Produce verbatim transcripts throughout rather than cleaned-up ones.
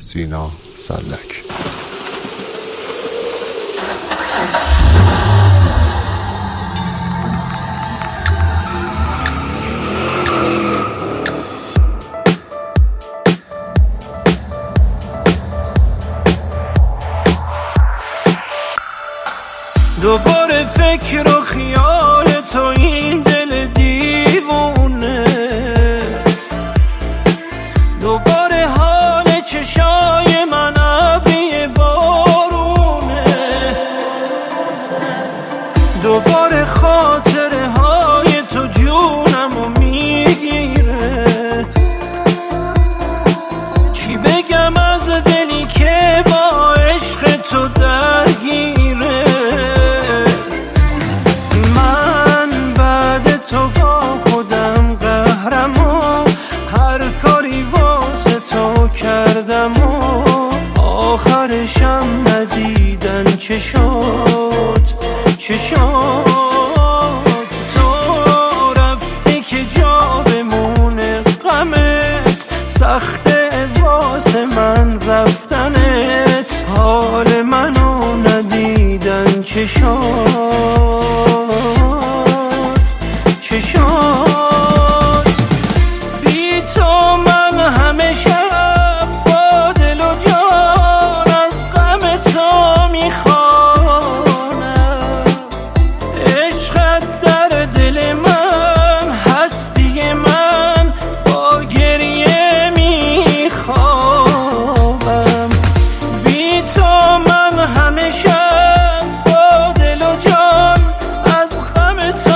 سینا سلک. دوباره فکر و خیال تو این دل دیوونه، دوباره حال چشای من ابری بارونه، دوباره خاطره های تو جونمو میگیره. چی بگم از دلی که با عشق تو درگیره. تو با خودم قهرم و هر کاری واسه تو کردم و آخرشم ندیدن چه شد چه شد. تو رفتی که جا بمونه غمت، سخته واسه من رفتنت، حال منو ندیدن چه شد چه شد. بی تو من همه شب با دل و جان از غم تو میخوانم. عشقت در دل من، هستی من، با گریه میخوابم. بی تو من همه شب با دل و جان از غم تو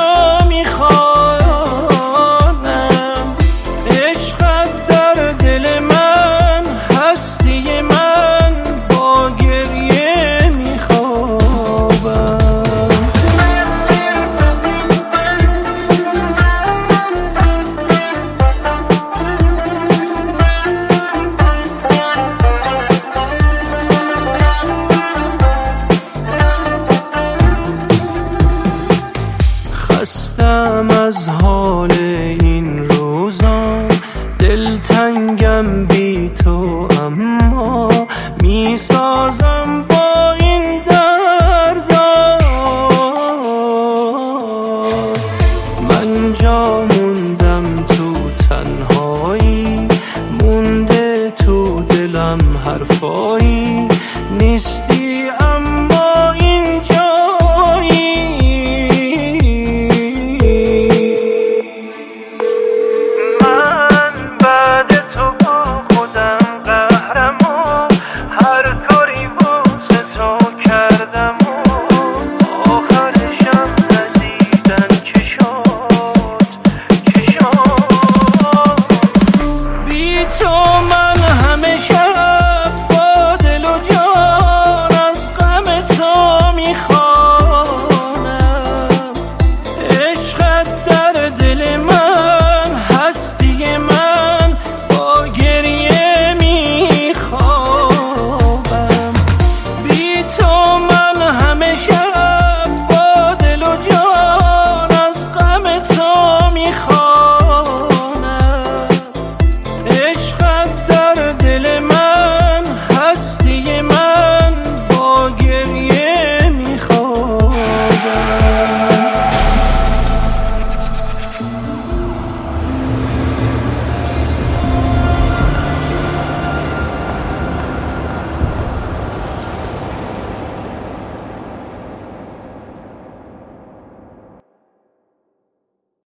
خستم از حال این روزا، دلتنگم بی تو، اما میسازم با این دردا. من جا موندم تو تنهایی، مونده تو دلم حرفایی نیستی